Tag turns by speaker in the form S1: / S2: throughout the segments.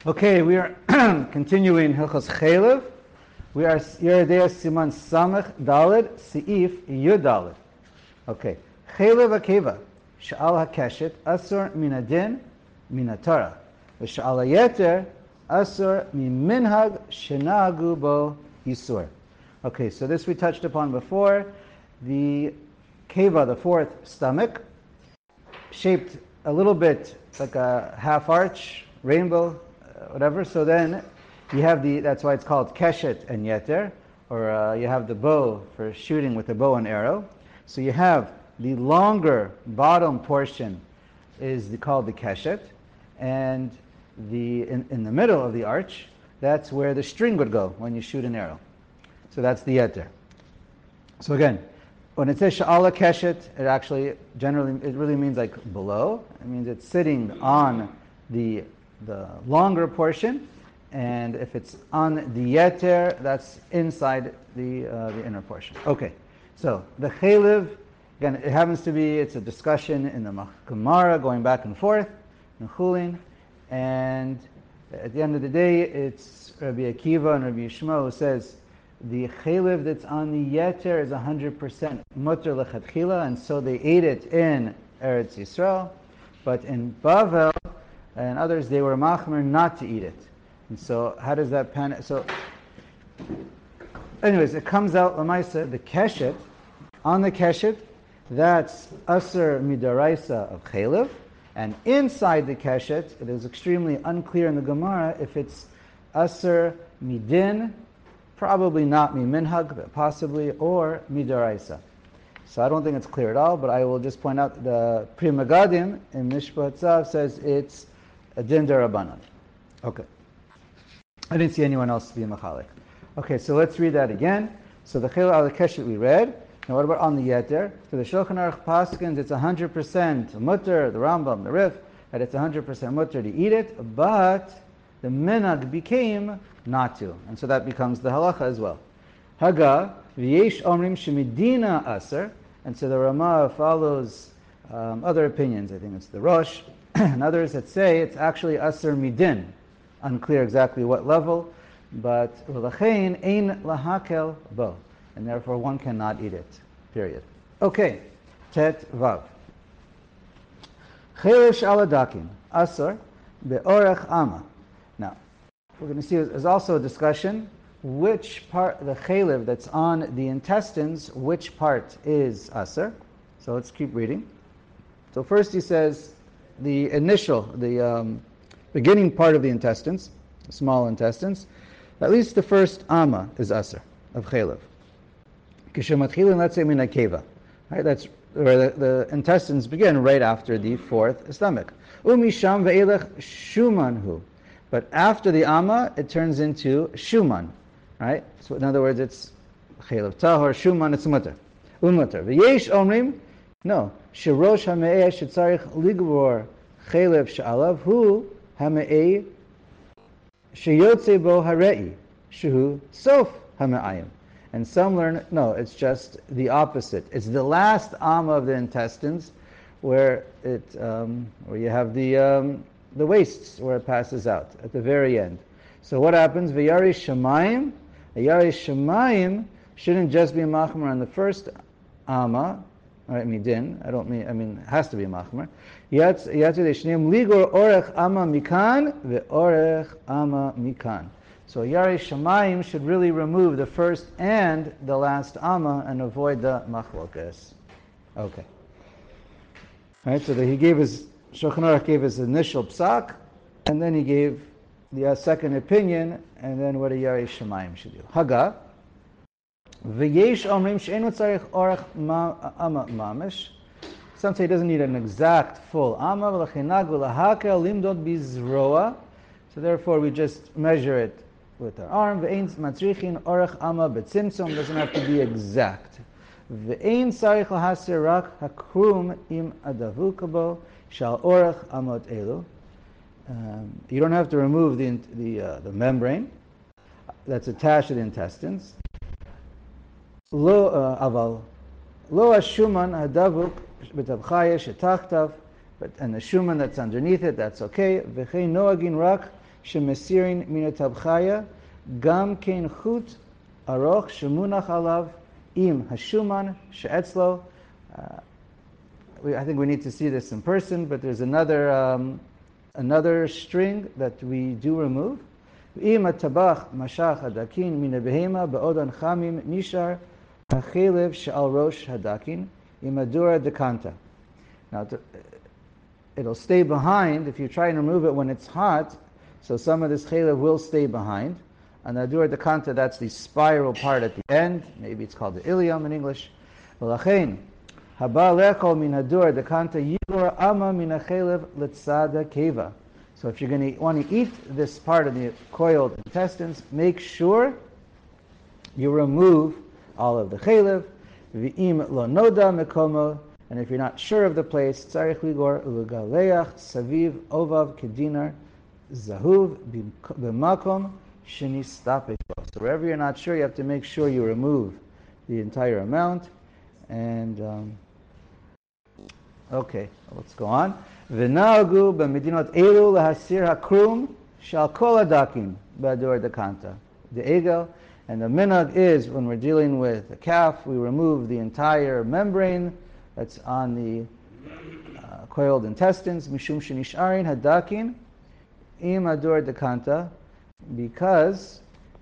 S1: Okay, we are continuing Hilchos Chaylev. We are Yeridei Siman Samech Daled Seif Yud Daled. Okay, Chaylev Akeva Sha'al HaKeshet Asur Min Adin Min HaTorah V'Sha'al HaYeter Asur Min Minhag Shenagu Bo Yisur. Okay, so this we touched upon before. The Keva, the fourth stomach, shaped a little bit like a half arch, rainbow, whatever. So then you have that's why it's called keshet and yeter, or you have the bow for shooting with a bow and arrow. So you have the longer bottom portion is called the keshet, and in the middle of the arch, that's where the string would go when you shoot an arrow. So that's the yeter. So again, when it says sha'ala keshet, it actually it really means like below. It means it's sitting on the longer portion, and if it's on the yeter, that's inside the inner portion. Okay, so the chaylev, again, it happens to be, it's a discussion in the Gemara going back and forth in Chulin, and at the end of the day, it's Rabbi Akiva and Rabbi Yishmael who says the chaylev that's on the yeter is 100% mutter lechatchila, and so they ate it in Eretz Yisrael, but in Bavel and others, they were machmer not to eat it. And so how does that pan? So anyways, it comes out, Lamaisa, the keshet, on the keshet, that's asur midaraisa of chaylev, and inside the keshet, it is extremely unclear in the Gemara if it's asur midin, probably not miminhag, but possibly, or midaraisa. So I don't think it's clear at all, but I will just point out the Pri Megadim in Mishpat Tzav says it's a din derabanan. Okay. I didn't see anyone else be machalik. Okay, so let's read that again. So the chaylev al keshet we read. Now what about on the yeter? So the Shulchan Aruch paskins, it's 100% mutter, the Rambam, the Rif, that it's 100% mutter to eat it, but the minhag became not to. And so that becomes the halacha as well. Haga, v'yesh omrim shemidina aser, and so the Ramah follows other opinions. I think it's the Rosh, and others that say it's actually aser midin. Unclear exactly what level, but v'lachein ein lahakel bo, and therefore one cannot eat it, period. Okay, tet vav. Chaylev sh'aladakim, asor, be'orech ama. Now, we're going to see there's also a discussion which part, the chaylev that's on the intestines, which part is aser. So let's keep reading. So first he says the beginning part of the intestines, the small intestines, at least the first ama is aser of chaylev. Kishematchilin, let's say min akeva. Right, that's where the intestines begin, right after the fourth stomach. Umisham ve'elech shumanhu. But after the ama, it turns into shuman, right? So in other words, it's chaylev tahor, shuman, it's mutter. Umutter. V'yesh omrim, no. Shirosh hame'eh shetzarich ligbor chaylev she'alav hu hame'eh sheyotze bo harei shehu sof hame'ayim. And some learn, no, it's just the opposite. It's the last ama of the intestines where where you have the wastes where it passes out at the very end. So what happens? V'yari shamayim. A yari shamayim shouldn't just be a machmer on the first ama. Right, midin. I mean, it has to be a machmer. Yatzu de'shneim ligor orech ama mikan ve'orech ama mikan. So yari shamayim should really remove the first and the last ama and avoid the machlokas. Okay. Right. So he gave Shulchan Aruch gave his initial psak, and then he gave the second opinion, and then what a Yari Shemayim should do. Haga, v'yesh omrim she'enu tzarich orach ama mamish. Some say he doesn't need an exact full ama, v'lachenag v'lahakel limdod bizroa. So therefore we just measure it with our arm. V'ein matzrichin orach ama betzimtzum, doesn't have to be exact. V'ein tzarich lahaser rak hakrum im adavukabo. Shal orach amot elu. You don't have to remove the membrane that's attached to the intestines. Lo aval lo ashuman hadavuk b'tabchaya shetachtav, and the shuman that's underneath it, that's okay. V'chein noagin rak shemesirin min tabchaya gam kein chut aroch shemunach alav im hashuman she'etzlo. I think we need to see this in person, but there's another string that we do remove. Im hatabach mashach hadakin min behema be'odan chamim nishar hachelev she'al rosh hadakin im adura dekanta. Now, it'll stay behind if you try and remove it when it's hot, so some of this chelev will stay behind. And adura dekanta, that's the spiral part at the end. Maybe it's called the ilium in English. V'lachein haba lechol min adura dekanta yigor ama min hachelev letzada keva. So if you're going to want to eat this part of the coiled intestines, make sure you remove all of the chelev. V'im lo noda mekomo. And if you're not sure of the place, tzarich ligor ulugaleach saviv ovav kedinar zahuv b'makom shenistapek. So wherever you're not sure, you have to make sure you remove the entire amount. And okay, let's go on. V'nagu b'medinot elu lahasir hakrum shal kol hadakim b'adur dekanta. The egel. And the minhag is, when we're dealing with the calf, we remove the entire membrane that's on the coiled intestines, mishum shenisharin hadakin im adur dekanta, because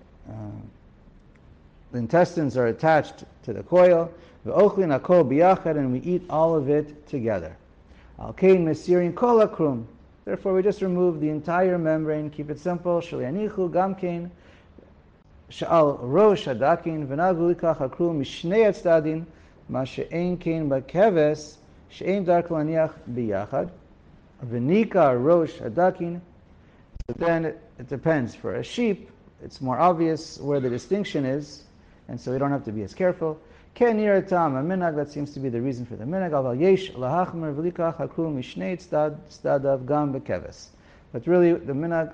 S1: the intestines are attached to the coil. Ve'ochlin hakol biyachad, and we eat all of it together. Alkein mesirin kol hakrum. Therefore, we just remove the entire membrane. Keep it simple. Shalianichu gamkein sha'al rosh hadakin v'nagu likach hakrum mishnei atzadin. Ma she'ein kein b'keves she'ein dark laniach biyachad v'nika rosh hadakin. So then it depends. For a sheep, it's more obvious where the distinction is, and so we don't have to be as careful. Ken yiratam a minhag, that seems to be the reason for the minhag. Aval yesh lahachmer v'likach hakrum mishnei tzadav gam b'keves. But really, the minhag,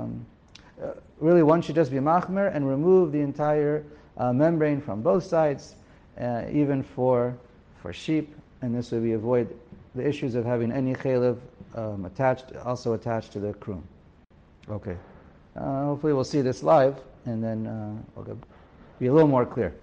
S1: really one should just be machmer and remove the entire membrane from both sides. Even for sheep, and this way we avoid the issues of having any chelev also attached to the krum. Okay, hopefully we'll see this live, and then it'll be a little more clear.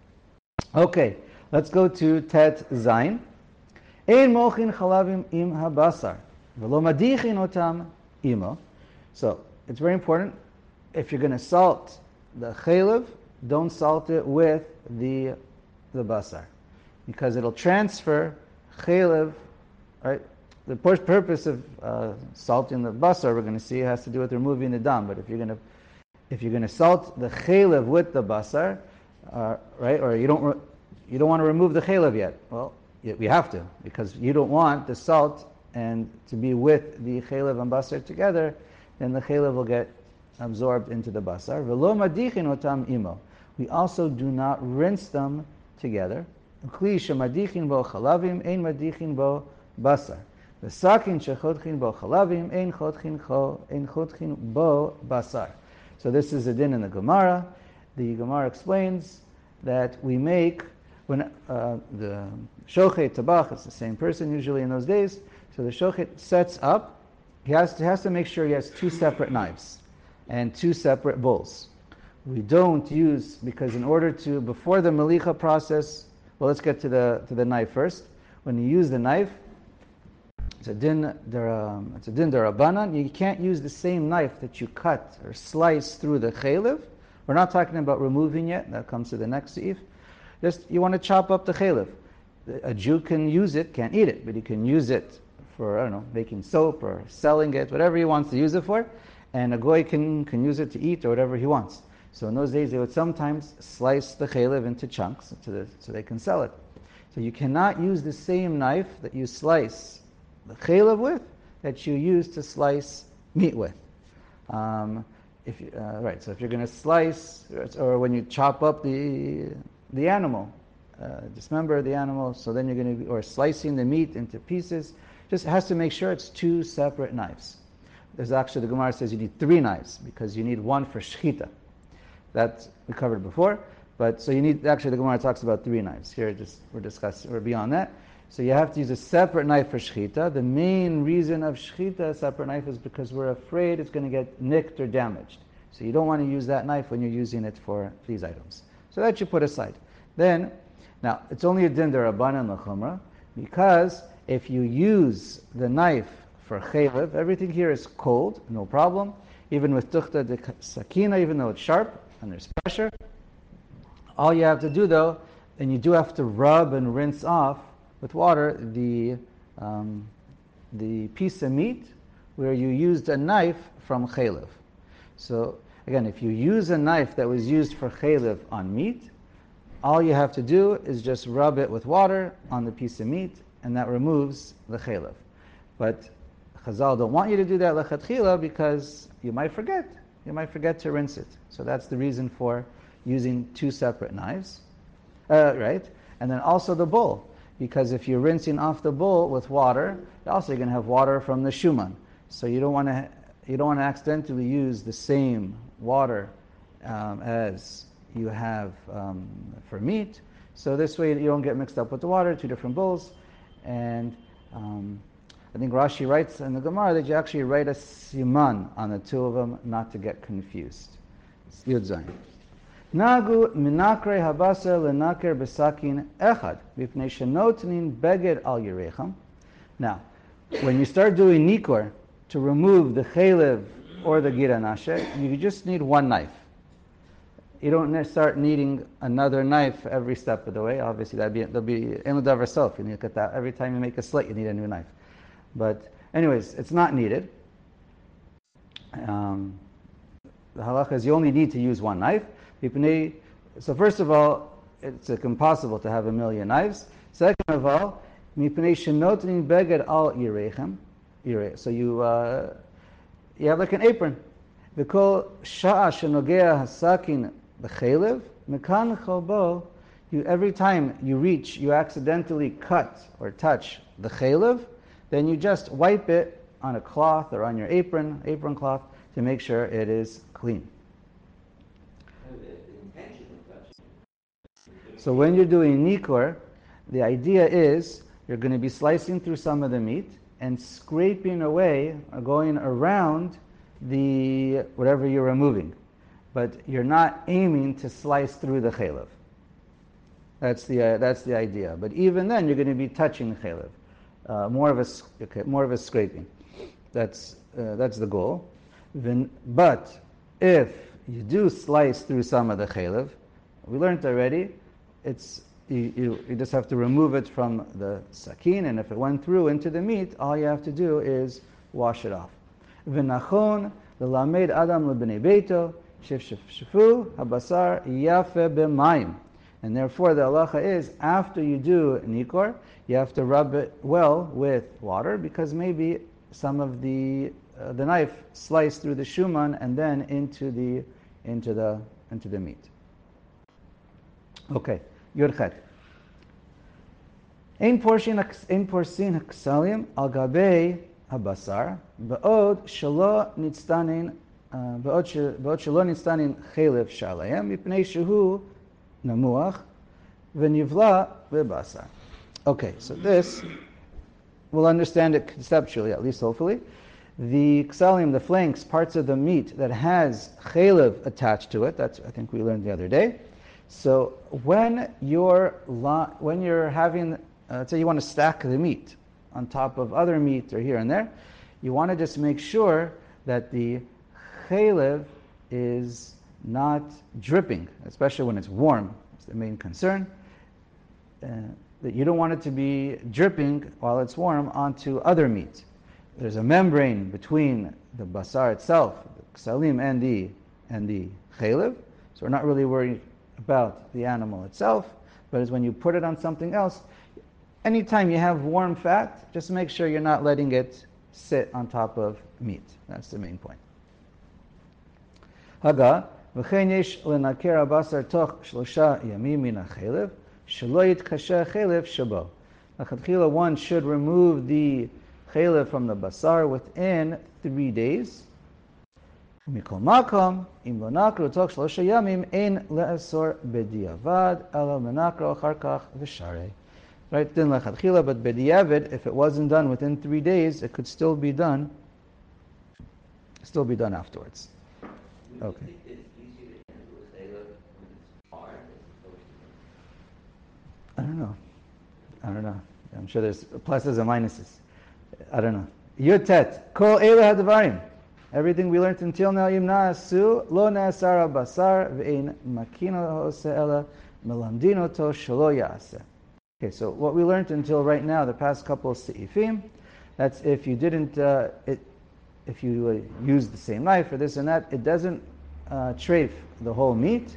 S1: Okay, let's go to Tet Zayin. Ein mochin chalavim im habasar, v'lo madichin otam imo. So it's very important. If you're going to salt the chelev, don't salt it with the basar, because it'll transfer chelev, right? The purpose of salting the basar, we're going to see, has to do with removing the dam. But if you're going to salt the chelev with the basar, right, or you don't want to remove the chelev yet, well, we have to, because you don't want the salt and to be with the chelev and basar together. Then the chelev will get absorbed into the basar. V'lo madichin otam imo. We also do not rinse them together. Kli shemadichin bo chalavim ein madichin bo basar. V'sakin shechodchin bo chalavim ein chodchin bo basar. So this is a din in the Gemara. The Gemara explains that we make, when the shochet tabach, it's the same person usually in those days, so the shochet sets up, he has to make sure he has two separate knives and two separate bowls. We don't use, because in order to, before the melicha process, well, let's get to the knife first. When you use the knife, it's a din derabanan. You can't use the same knife that you cut or slice through the chelev. We're not talking about removing yet. That comes to the next seif. Just, you want to chop up the chelev. A Jew can use it, can't eat it, but he can use it for, I don't know, making soap or selling it, whatever he wants to use it for. And a goy can use it to eat or whatever he wants. So in those days, they would sometimes slice the chelev into chunks so they can sell it. So you cannot use the same knife that you slice the chelev with that you use to slice meat with. So if you're going to slice, or when you chop up the animal, dismember the animal, so then you're going to, or slicing the meat into pieces, just has to make sure it's two separate knives. There's actually, the Gemara says you need 3 knives, because you need one for shechita. That we covered before, but so you need, actually the Gemara talks about 3 knives. Here we're beyond that. So you have to use a separate knife for shechita. The main reason of shechita, a separate knife, is because we're afraid it's going to get nicked or damaged. So you don't want to use that knife when you're using it for these items. So that you put aside. Then, now, it's only a din derabanan l'chumra, because if you use the knife for chaylev, everything here is cold, no problem. Even with tuchta de sakina, even though it's sharp and there's pressure, all you have to do though, and you do have to rub and rinse off with water the piece of meat where you used a knife from chaylev. So again, if you use a knife that was used for chaylev on meat, all you have to do is just rub it with water on the piece of meat, and that removes the chaylev. But Chazal don't want you to do that lechatchila because you might forget. You might forget to rinse it. So that's the reason for using two separate knives, right? And then also the bowl, because if you're rinsing off the bowl with water, also you're going to have water from the shuman. So you don't want to accidentally use the same water as you have for meat. So this way you don't get mixed up with the water, two different bowls. And I think Rashi writes in the Gemara that you actually write a siman on the two of them not to get confused. It's Yud Zayin. Nagu minakre habasar lenaker besakin echad b'pnei shenotnin beged al yerecham. Now, when you start doing nikor to remove the chaylev or the gira nashe, you just need one knife. You don't start needing another knife every step of the way. Obviously, there'll be enu davar sof. You need to get that every time you make a slit. You need a new knife. But anyways, it's not needed. The halacha is you only need to use one knife. So first of all, it's impossible to have a million knives. Second of all, beged al yirechem. So you have like an apron. V'kol sha'a shenogea hasakin b'chelev mekan chalbo. Every time you accidentally cut or touch the chelev, then you just wipe it on a cloth or on your apron cloth, to make sure it is clean. So when you're doing nikor, the idea is you're going to be slicing through some of the meat and scraping away, or going around the whatever you're removing, but you're not aiming to slice through the chaylev. That's the idea. But even then, you're going to be touching the chaylev. More of a scraping. That's the goal. But if you do slice through some of the chaylev, we learned already, you just have to remove it from the sakin, and if it went through into the meat, all you have to do is wash it off. V'nachon l'lamed adam lebnei beito shefshefu habasar yafe b'mayim. And therefore, the halacha is, after you do nikor, you have to rub it well with water, because maybe some of the knife sliced through the shuman and then into the meat. Okay, Yud Chet. Ein porsin haksalim al gabei habasar ba'od shelo nitztanin chelev shalayim mipnei shehu namuach v'nivla v'basar. Okay, so this, we'll understand it conceptually, at least hopefully. The ksalim, the flanks, parts of the meat that has chelev attached to it, that's I think we learned the other day. So when you're having, say you want to stack the meat on top of other meat or here and there, you want to just make sure that the chelev is not dripping, especially when it's warm. That's the main concern. That you don't want it to be dripping while it's warm onto other meat. There's a membrane between the basar itself, the ksalim, and the chelev, so we're not really worried about the animal itself, but it's when you put it on something else. Anytime you have warm fat, just make sure you're not letting it sit on top of meat. That's the main point. Haga, v'chein yesh lenaker abasar toch 3 yamim min hachelev, shelo yitkasher chelev shabo. L'chadchila, one should remove the chelev from the basar within 3 days. Mikol makom, im lo nakro toch 3 yamim, ein le'asor b'diavad, ela menakro achar kach v'sharei. right? Din lechatchila, but b'diavad, if it wasn't done within 3 days, it could still be done afterwards. Okay. I don't know. I'm sure there's pluses and minuses. I don't know. Yutet, kol eila hadvarim. Everything we learned until now, yimna asu, lo ne'asara basar, ve'ein makino hose ela, melamdino to shelo ya'aseh. Okay, so what we learned until right now, the past couple of seifim, that's if you didn't, if you use the same knife or this and that, it doesn't treif the whole meat.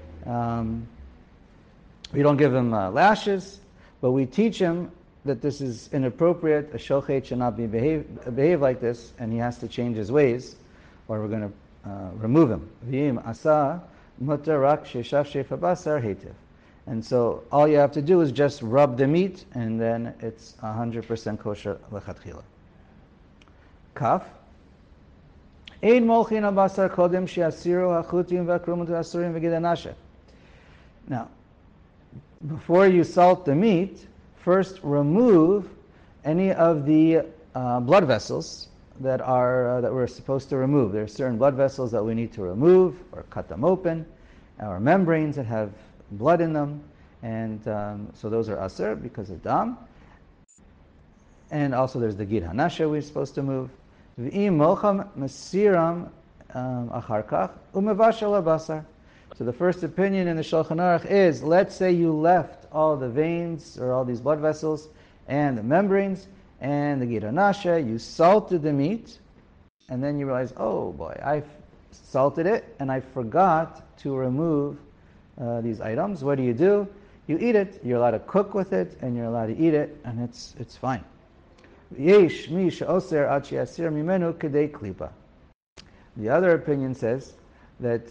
S1: We don't give him lashes, but we teach him that this is inappropriate. A shochet should not behave like this, and he has to change his ways, or we're going to remove him. V'im asa mutar rak sheshav shefa basar hetiv. And so all you have to do is just rub the meat, and then it's 100% kosher lechatchila. Kaf. Ein molchin abasar kodem she'asiru hachutim v'akrumut v'asurim v'gidanashe. Now, before you salt the meat, first remove any of the blood vessels that we're supposed to remove. There are certain blood vessels that we need to remove or cut them open, or membranes that have blood in them, and so those are aser because of dam. And also there's the gid hanashe we're supposed to move. V'im mocham mesiram achar kach umevashel basar. So the first opinion in the Shulchan Aruch is, let's say you left all the veins or all these blood vessels and the membranes and the gid hanashe, you salted the meat, and then you realize, oh boy, I salted it and I forgot to remove these items. What do? You eat it. You're allowed to cook with it, and you're allowed to eat it, and it's fine. Yesh mi she'oser ad she'asir mimenu kedei klipa. The other opinion says that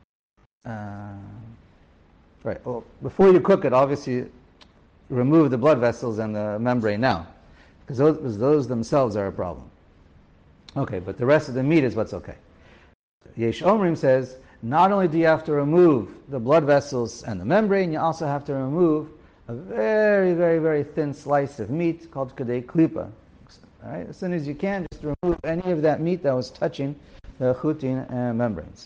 S1: right. Well, before you cook it, obviously remove the blood vessels and the membrane now, because those themselves are a problem. Okay, but the rest of the meat is what's okay. Yesh Omrim says, not only do you have to remove the blood vessels and the membrane, you also have to remove a very, very, very thin slice of meat called kedei klipa. All right? As soon as you can, just remove any of that meat that was touching the chutin and membranes.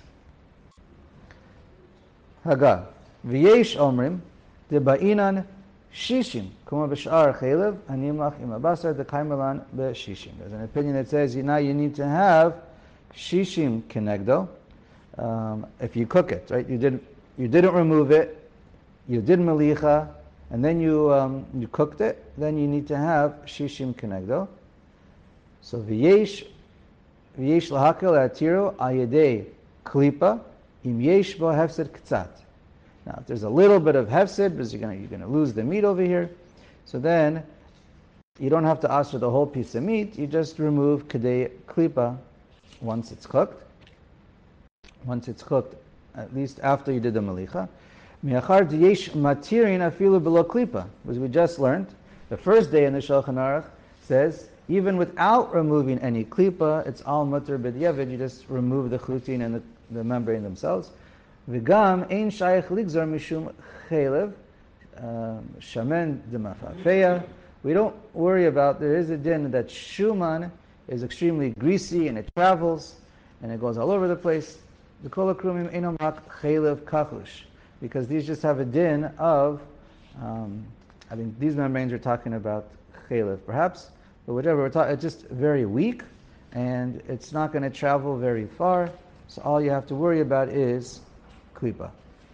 S1: Haga. V'yesh omrim, deba'inan shishim, kuma b'sh'ar chaylev, hanimlach im abasar, dekaimelan b'shishim. There's an opinion that says, now you need to have shishim kenegdo, if you cook it, right? You didn't remove it, you did melicha, and then you cooked it, then you need to have shishim kenegdo. So v'yesh lahakel atiru ayedei klipa im yesh bo hefsed k'tzat. Now, if there's a little bit of hefsed, because you're going to lose the meat over here, so then you don't have to ask for the whole piece of meat. You just remove kedei klipa once it's cooked. Once it's cooked, at least after you did the melicha. Miachar diyesh matirin afilu below klipa, as we just learned. The first day in the Shulchan Aruch says, even without removing any klipa, it's all mutter b'diavad. You just remove the chutin and the membrane themselves. V'gam ein shayach ligzar mishum chaylev shamen demafafeya. We don't worry about, there is a din that shuman is extremely greasy and it travels and it goes all over the place. The kol hakrumim einom rak chaylev kachush, because these just have a din of, I think these membranes are talking about chaylev perhaps, but whatever we're talking, it's just very weak and it's not going to travel very far. So all you have to worry about is klipa.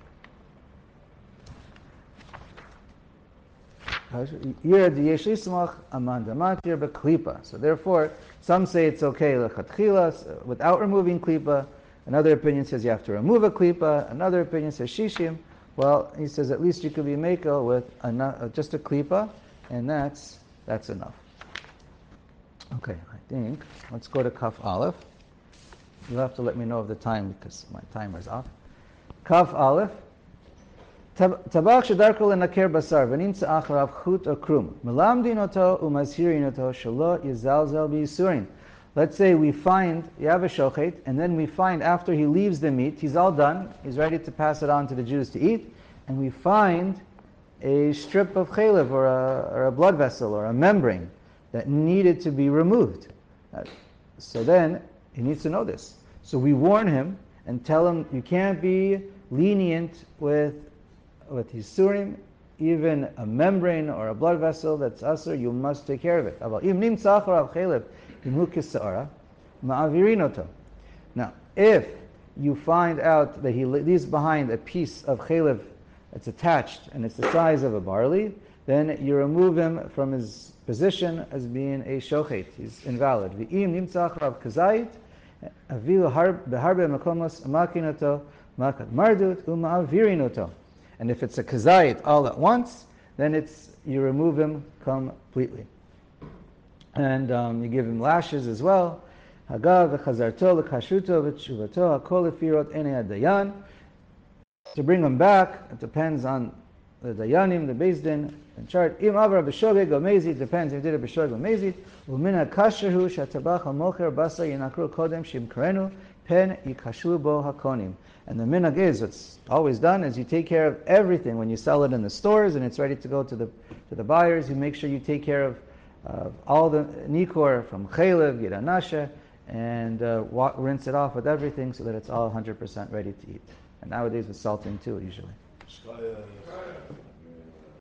S1: So therefore, some say it's okay lechatchila without removing klipa. Another opinion says you have to remove a klipa. Another opinion says shishim. Well, he says at least you could be mekel with just a klipa, and that's enough. Okay, I think let's go to Kaf Aleph. You'll have to let me know of the time because my timer's off. Kaf Aleph. Tabach shedarko lenaker basar v'nimtza acharav chut or krum melamdin oto umazhirin oto shelo yizalzel b'yisurin. Let's say we find, you have a shochet, and then we find after he leaves the meat, he's all done, he's ready to pass it on to the Jews to eat, and we find a strip of chaylev or a blood vessel or a membrane that needed to be removed. So then he needs to know this. So we warn him and tell him you can't be lenient with hisurim, even a membrane or a blood vessel that's asur, you must take care of it. Now, if you find out that he leaves behind a piece of chaylev that's attached and it's the size of a barley, then you remove him from his position as being a shochet. He's invalid. And if it's a kazait all at once, then you remove him completely. And you give him lashes as well. To bring him back, it depends on the dayanim, the beis din, and chart. Im avra b'shogeg or mezid, depends if he did it b'shogeg or mezid. U'mina kasherhu shatabach ha'mocher basa yinakru kodem shimkarenu pen yikashlu bo hakonim. And the minhag is, what's always done, is you take care of everything when you sell it in the stores and it's ready to go to the buyers. You make sure you take care of all the nikor from chaylev, yiranasha, and rinse it off with everything so that it's all 100% ready to eat. And nowadays with salting too, usually.